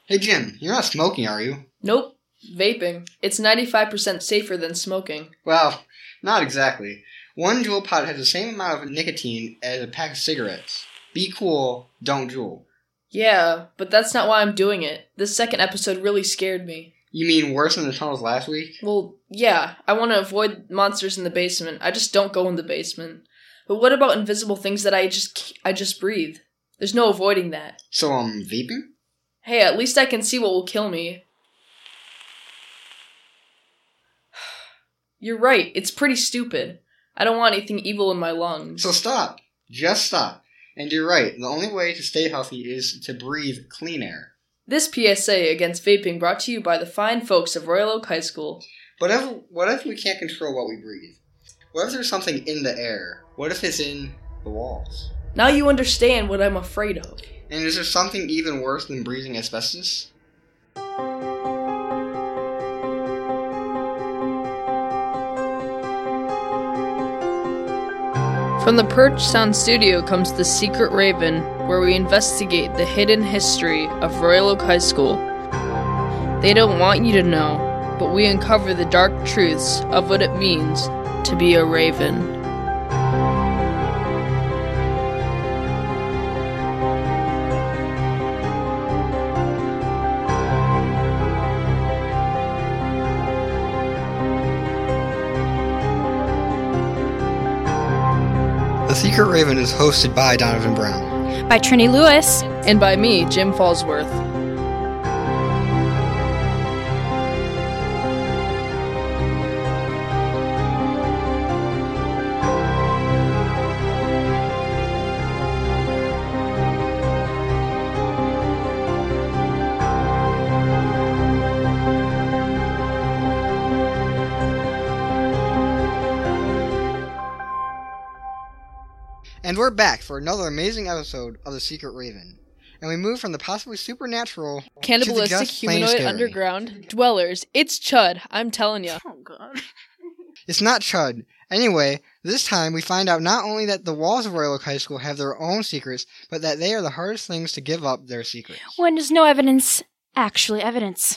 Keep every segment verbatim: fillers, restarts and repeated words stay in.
Hey Jim, you're not smoking, are you? Nope. Vaping. It's ninety-five percent safer than smoking. Well, not exactly. One Juul pod has the same amount of nicotine as a pack of cigarettes. Be cool, don't Juul. Yeah, but that's not why I'm doing it. This second episode really scared me. You mean worse than the tunnels last week? Well, yeah, I want to avoid monsters in the basement. I just don't go in the basement. But what about invisible things that I just I just breathe? There's no avoiding that. So, um, vaping? Hey, at least I can see what will kill me. You're right, it's pretty stupid. I don't want anything evil in my lungs. So stop. Just stop. And you're right, the only way to stay healthy is to breathe clean air. This P S A against vaping brought to you by the fine folks of Royal Oak High School. But if, what if we can't control what we breathe? What if there's something in the air? What if it's in the walls? Now you understand what I'm afraid of. And is there something even worse than breathing asbestos? From the Perch Sound Studio comes The Secret Raven, where we investigate the hidden history of Royal Oak High School. They don't want you to know, but we uncover the dark truths of what it means to be a raven. The Secret Raven is hosted by Donovan Brown, by Trinity Lewis, and by me, Jim Fallsworth. And we're back for another amazing episode of The Secret Raven. And we move from the possibly supernatural Cannibalistic to the just plain humanoid scary. underground dwellers. It's Chud, I'm telling you. Oh, God. It's not Chud. Anyway, this time we find out not only that the walls of Royal Oak High School have their own secrets, but that they are the hardest things to give up their secrets. When there's no evidence, actually evidence.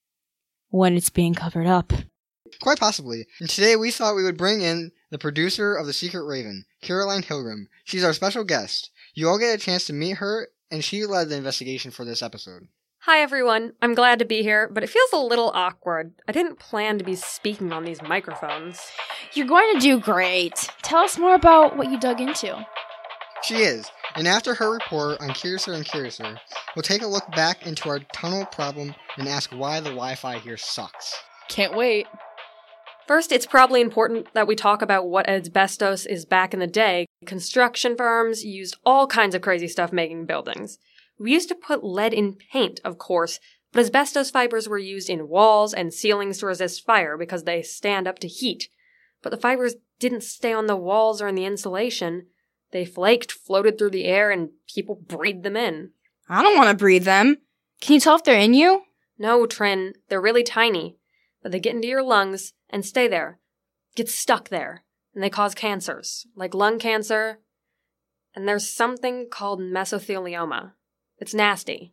When it's being covered up. Quite possibly. And today we thought we would bring in the producer of The Secret Raven, Caroline Hilgrim. She's our special guest. You all get a chance to meet her, and she led the investigation for this episode. Hi everyone, I'm glad to be here, but it feels a little awkward. I didn't plan to be speaking on these microphones. You're going to do great. Tell us more about what you dug into. She is, and after her report on Curiouser and Curiouser, we'll take a look back into our tunnel problem and ask why the Wi-Fi here sucks. Can't wait. First, it's probably important that we talk about what asbestos is back in the day. Construction firms used all kinds of crazy stuff making buildings. We used to put lead in paint, of course, but asbestos fibers were used in walls and ceilings to resist fire because they stand up to heat. But the fibers didn't stay on the walls or in the insulation. They flaked, floated through the air, and people breathed them in. I don't want to breathe them. Can you tell if they're in you? No, Trin, they're really tiny. But they get into your lungs and stay there, get stuck there, and they cause cancers, like lung cancer. And there's something called mesothelioma. It's nasty.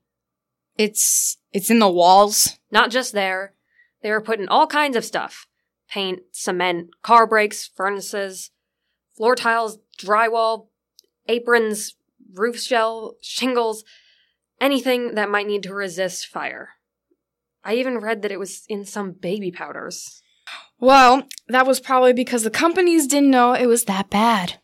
It's it's in the walls? Not just there. They were put in all kinds of stuff. Paint, cement, car brakes, furnaces, floor tiles, drywall, aprons, roof shell, shingles, anything that might need to resist fire. I even read that it was in some baby powders. Well, that was probably because the companies didn't know it was that bad.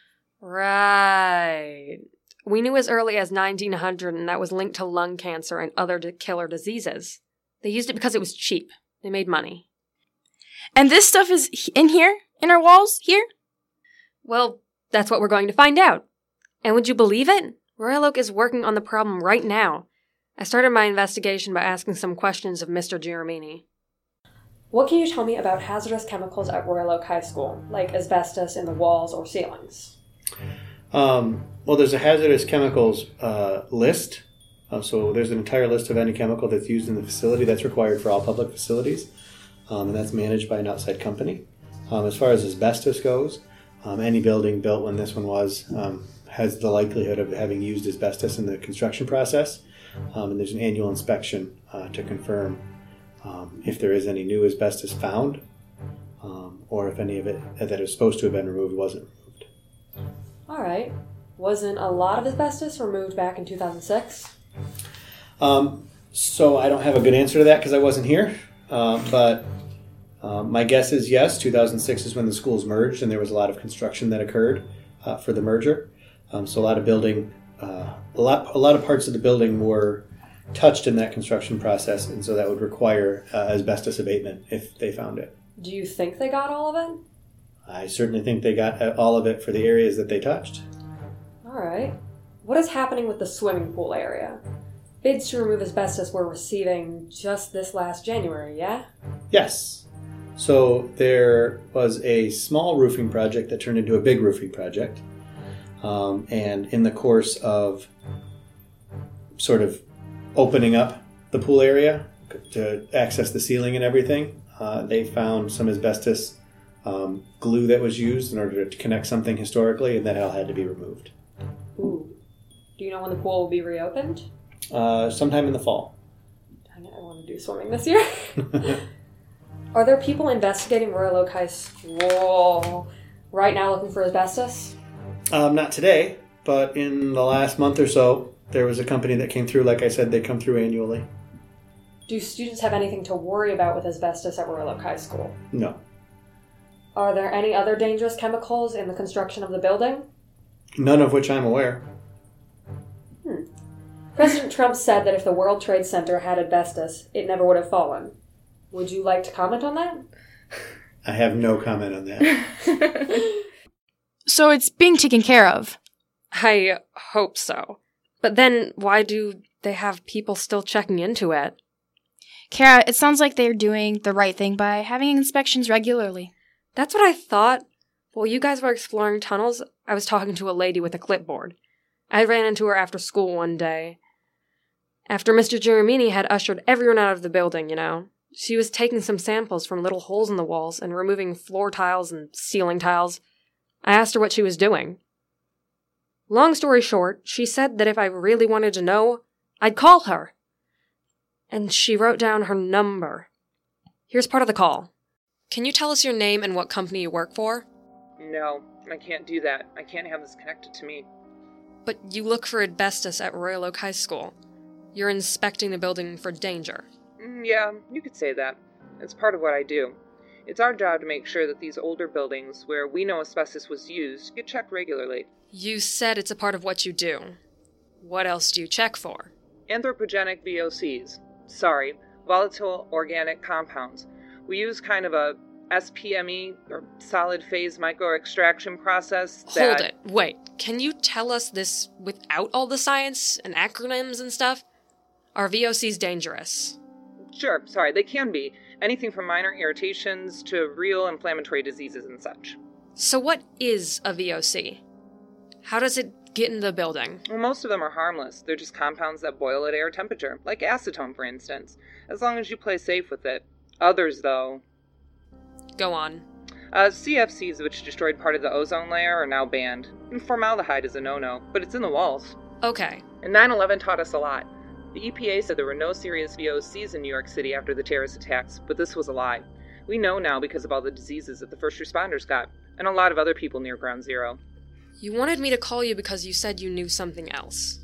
Right. We knew as early as nineteen hundred, and that was linked to lung cancer and other d- killer diseases. They used it because it was cheap. They made money. And this stuff is in here? In our walls? Here? Well, that's what we're going to find out. And would you believe it? Royal Oak is working on the problem right now. I started my investigation by asking some questions of Mister Giramini. What can you tell me about hazardous chemicals at Royal Oak High School, like asbestos in the walls or ceilings? Um, well, there's a hazardous chemicals uh, list. Uh, so there's an entire list of any chemical that's used in the facility that's required for all public facilities. Um, and that's managed by an outside company. Um, as far as asbestos goes, um, any building built when this one was um, has the likelihood of having used asbestos in the construction process. um, and there's an annual inspection uh, to confirm um, if there is any new asbestos found, um, or if any of it that is supposed to have been removed wasn't removed. All right. Wasn't a lot of asbestos removed back in two thousand six? Um, so I don't have a good answer to that because I wasn't here, uh, but uh, my guess is yes, two thousand six is when the schools merged and there was a lot of construction that occurred uh, for the merger. Um, so a lot of building, uh, a lot, a lot of parts of the building were touched in that construction process, and so that would require uh, asbestos abatement if they found it. Do you think they got all of it? I certainly think they got all of it for the areas that they touched. All right. What is happening with the swimming pool area? Bids to remove asbestos were receiving just this last January, yeah? Yes. So there was a small roofing project that turned into a big roofing project. Um, and in the course of sort of opening up the pool area to access the ceiling and everything, uh, they found some asbestos um, glue that was used in order to connect something historically, and that all had to be removed. Ooh. Do you know when the pool will be reopened? Uh, sometime in the fall. Dang it, I want to do swimming this year. Are there people investigating Royal Oak High School right now looking for asbestos? Um, not today, but in the last month or so, there was a company that came through. Like I said, they come through annually. Do students have anything to worry about with asbestos at Royal Oak High School? No. Are there any other dangerous chemicals in the construction of the building? None of which I'm aware. Hmm. President Trump said that if the World Trade Center had asbestos, it never would have fallen. Would you like to comment on that? I have no comment on that. So it's being taken care of. I hope so. But then why do they have people still checking into it? Kara, it sounds like they're doing the right thing by having inspections regularly. That's what I thought. While you guys were exploring tunnels, I was talking to a lady with a clipboard. I ran into her after school one day. After Mister Giramini had ushered everyone out of the building, you know. She was taking some samples from little holes in the walls and removing floor tiles and ceiling tiles. I asked her what she was doing. Long story short, she said that if I really wanted to know, I'd call her. And she wrote down her number. Here's part of the call. Can you tell us your name and what company you work for? No, I can't do that. I can't have this connected to me. But you look for asbestos at Royal Oak High School. You're inspecting the building for danger. Mm, yeah, you could say that. It's part of what I do. It's our job to make sure that these older buildings, where we know asbestos was used, get checked regularly. You said it's a part of what you do. What else do you check for? Anthropogenic V O Cs. Sorry, volatile organic compounds. We use kind of a S P M E, or solid phase microextraction process that... Hold it. Wait. Can you tell us this without all the science and acronyms and stuff? Are V O Cs dangerous? Sure, sorry, they can be. Anything from minor irritations to real inflammatory diseases and such. So what is a V O C? How does it get in the building? Well, most of them are harmless. They're just compounds that boil at air temperature, like acetone, for instance, as long as you play safe with it. Others, though... Go on. Uh, C F Cs, which destroyed part of the ozone layer, are now banned. And formaldehyde is a no-no, but it's in the walls. Okay. And nine eleven taught us a lot. The E P A said there were no serious V O Cs in New York City after the terrorist attacks, but this was a lie. We know now because of all the diseases that the first responders got, and a lot of other people near Ground Zero. You wanted me to call you because you said you knew something else.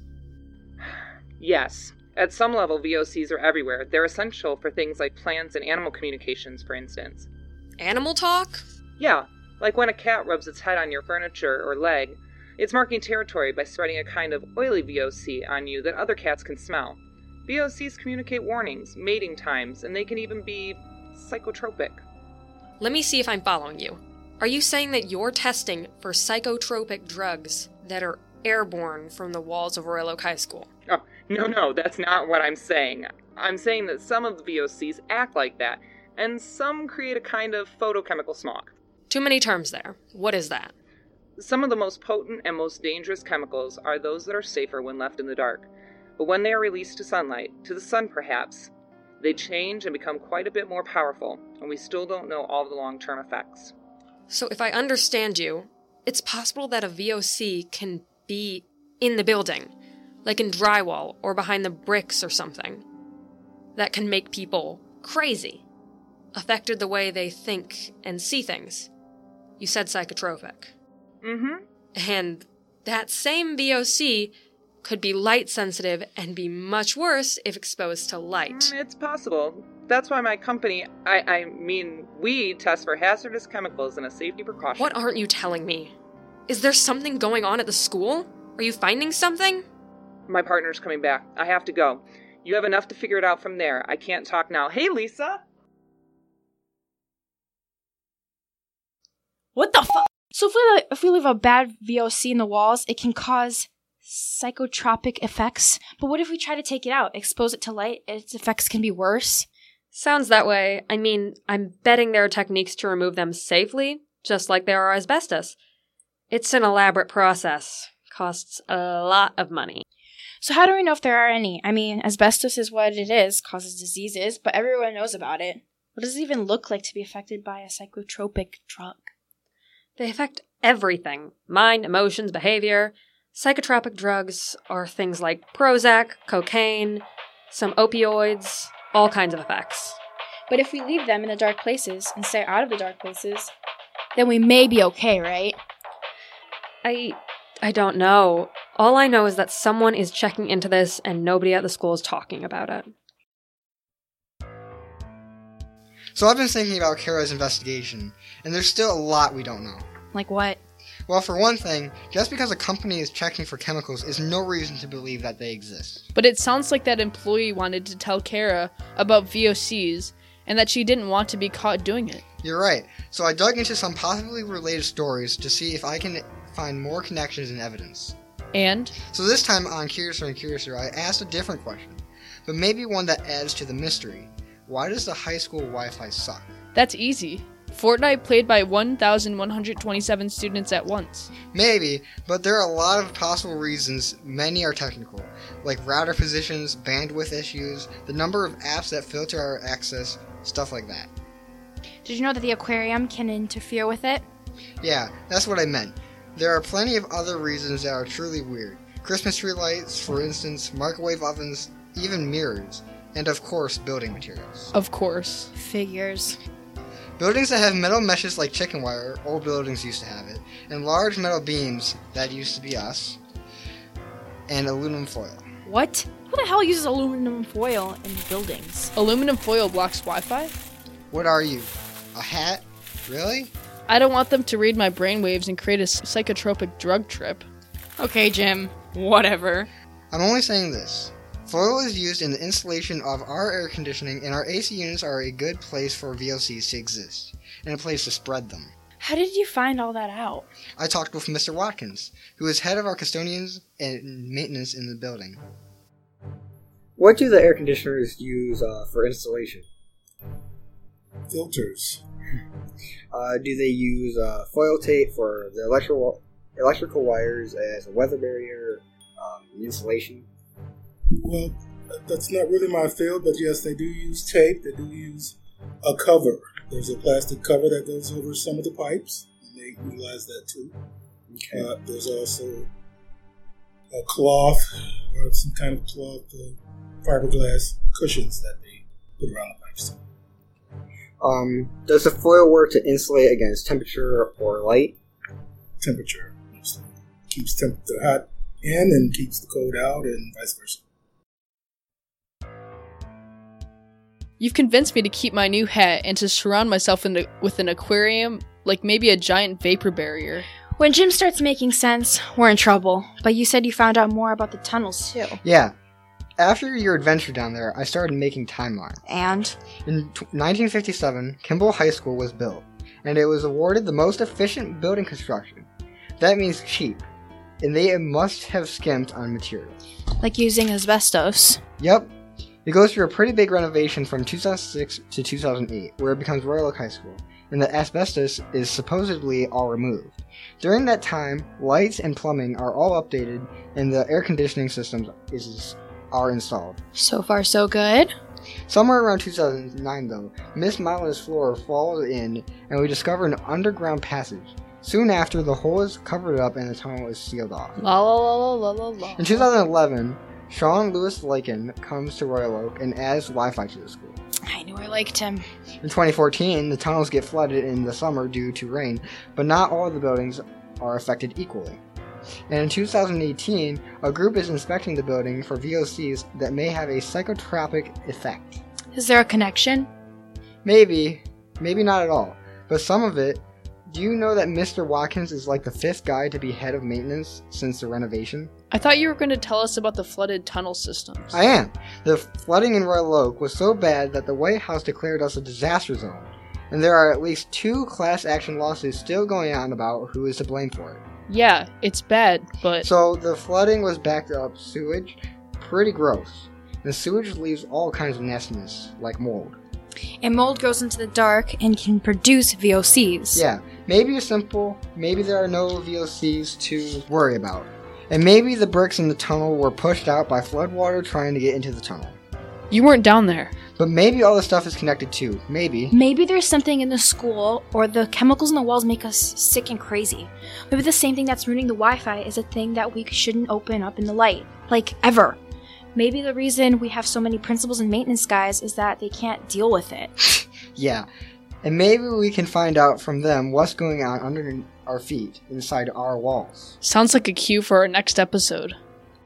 Yes. At some level, V O Cs are everywhere. They're essential for things like plants and animal communications, for instance. Animal talk? Yeah, like when a cat rubs its head on your furniture or leg. It's marking territory by spreading a kind of oily V O C on you that other cats can smell. V O Cs communicate warnings, mating times, and they can even be psychotropic. Let me see if I'm following you. Are you saying that you're testing for psychotropic drugs that are airborne from the walls of Royal Oak High School? Oh, no, no, that's not what I'm saying. I'm saying that some of the V O Cs act like that, and some create a kind of photochemical smog. Too many terms there. What is that? Some of the most potent and most dangerous chemicals are those that are safer when left in the dark. But when they are released to sunlight, to the sun perhaps, they change and become quite a bit more powerful, and we still don't know all the long-term effects. So if I understand you, it's possible that a V O C can be in the building, like in drywall or behind the bricks or something, that can make people crazy, affected the way they think and see things. You said psychotropic. Mm-hmm. And that same V O C could be light sensitive and be much worse if exposed to light. Mm, it's possible. That's why my company, I, I mean, we test for hazardous chemicals and a safety precaution. What aren't you telling me? Is there something going on at the school? Are you finding something? My partner's coming back. I have to go. You have enough to figure it out from there. I can't talk now. Hey, Lisa! What the fuck? So if we, if we leave a bad V O C in the walls, it can cause psychotropic effects. But what if we try to take it out, expose it to light? Its effects can be worse. Sounds that way. I mean, I'm betting there are techniques to remove them safely, just like there are asbestos. It's an elaborate process. Costs a lot of money. So how do we know if there are any? I mean, asbestos is what it is, causes diseases, but everyone knows about it. What does it even look like to be affected by a psychotropic drug? They affect everything. Mind, emotions, behavior. Psychotropic drugs are things like Prozac, cocaine, some opioids, all kinds of effects. But if we leave them in the dark places and stay out of the dark places, then we may be okay, right? I... I don't know. All I know is that someone is checking into this and nobody at the school is talking about it. So I've been thinking about Kara's investigation, and there's still a lot we don't know. Like what? Well, for one thing, just because a company is checking for chemicals is no reason to believe that they exist. But it sounds like that employee wanted to tell Kara about V O Cs, and that she didn't want to be caught doing it. You're right. So I dug into some possibly related stories to see if I can find more connections and evidence. And? So this time on Curiouser and Curiouser, I asked a different question, but maybe one that adds to the mystery. Why does the high school Wi-Fi suck? That's easy. Fortnite played by one thousand one hundred twenty-seven students at once. Maybe, but there are a lot of possible reasons. Many are technical, like router positions, bandwidth issues, the number of apps that filter our access, stuff like that. Did you know that the aquarium can interfere with it? Yeah, that's what I meant. There are plenty of other reasons that are truly weird. Christmas tree lights, for instance, microwave ovens, even mirrors, and of course, building materials. Of course. Figures. Buildings that have metal meshes like chicken wire, old buildings used to have it, and large metal beams, that used to be us, and aluminum foil. What? Who the hell uses aluminum foil in buildings? Aluminum foil blocks Wi-Fi? What are you? A hat? Really? I don't want them to read my brainwaves and create a psychotropic drug trip. Okay, Jim. Whatever. I'm only saying this. Foil is used in the installation of our air conditioning, and our A C units are a good place for V O Cs to exist, and a place to spread them. How did you find all that out? I talked with Mister Watkins, who is head of our custodians and maintenance in the building. What do the air conditioners use uh, for installation? Filters. Uh, do they use uh, foil tape for the electrical electrical wires as a weather barrier um, insulation? Well, that's not really my field, but yes, they do use tape. They do use a cover. There's a plastic cover that goes over some of the pipes, and they utilize that too. Okay. Uh, there's also a cloth or some kind of cloth uh, fiberglass cushions that they put around the pipes too. Um, does the foil work to insulate against temperature or light? Temperature. Mostly. Keeps temp- the hot in and keeps the cold out, and vice versa. You've convinced me to keep my new hat and to surround myself in a, with an aquarium, like maybe a giant vapor barrier. When Jim starts making sense, we're in trouble. But you said you found out more about the tunnels, too. Yeah. After your adventure down there, I started making timelines. And? In t- nineteen fifty-seven, Kimball High School was built, and it was awarded the most efficient building construction. That means cheap, and they must have skimped on materials. Like using asbestos. Yep. It goes through a pretty big renovation from two thousand six to two thousand eight, where it becomes Royal Oak High School, and the asbestos is supposedly all removed. During that time, lights and plumbing are all updated, and the air conditioning systems is, are installed. So far, so good. Somewhere around two thousand nine, though, Miss Milo's floor falls in, and we discover an underground passage. Soon after, the hole is covered up and the tunnel is sealed off. La la la la la la la. In two thousand eleven, Sean Lewis Lakin comes to Royal Oak and adds Wi-Fi to the school. I knew I liked him. In twenty fourteen, the tunnels get flooded in the summer due to rain, but not all of the buildings are affected equally. And in two thousand eighteen, a group is inspecting the building for V O Cs that may have a psychotropic effect. Is there a connection? Maybe, maybe not at all, but some of it. Do you know that Mister Watkins is like the fifth guy to be head of maintenance since the renovation? I thought you were going to tell us about the flooded tunnel systems. I am. The flooding in Royal Oak was so bad that the White House declared us a disaster zone, and there are at least two class action lawsuits still going on about who is to blame for it. Yeah, it's bad, but... So the flooding was backed up sewage, pretty gross. The sewage leaves all kinds of nastiness, like mold. And mold goes into the dark and can produce V O Cs. Yeah, maybe it's simple, maybe there are no V O Cs to worry about. And maybe the bricks in the tunnel were pushed out by floodwater trying to get into the tunnel. You weren't down there. But maybe all this stuff is connected too. Maybe. Maybe there's something in the school, or the chemicals in the walls make us sick and crazy. Maybe the same thing that's ruining the Wi-Fi is a thing that we shouldn't open up in the light. Like, ever. Maybe the reason we have so many principals and maintenance guys is that they can't deal with it. Yeah. And maybe we can find out from them what's going on under our feet, inside our walls. Sounds like a cue for our next episode.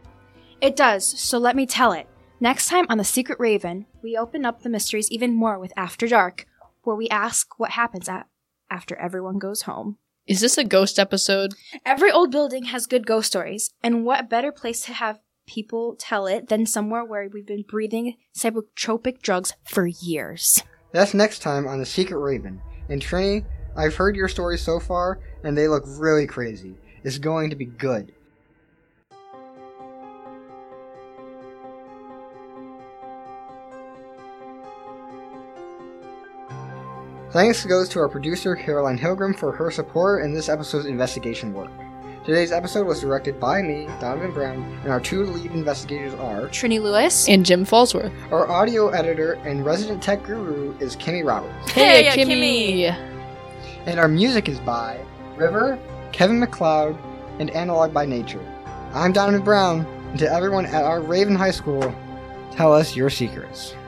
It does, so let me tell it. Next time on The Secret Raven, we open up the mysteries even more with After Dark, where we ask what happens at after everyone goes home. Is this a ghost episode? Every old building has good ghost stories, and what better place to have people tell it than somewhere where we've been breathing psychotropic drugs for years. That's next time on The Secret Raven. And Trini, I've heard your stories so far, and they look really crazy. It's going to be good. Thanks goes to our producer, Caroline Hilgrim, for her support in this episode's investigation work. Today's episode was directed by me, Donovan Brown, and our two lead investigators are Trini Lewis and Jim Falsworth. Our audio editor and resident tech guru is Kimmy Roberts. Hey, Hey, Kimmy! And our music is by River, Kevin MacLeod, and Analog by Nature. I'm Donovan Brown, and to everyone at our Raven High School, tell us your secrets.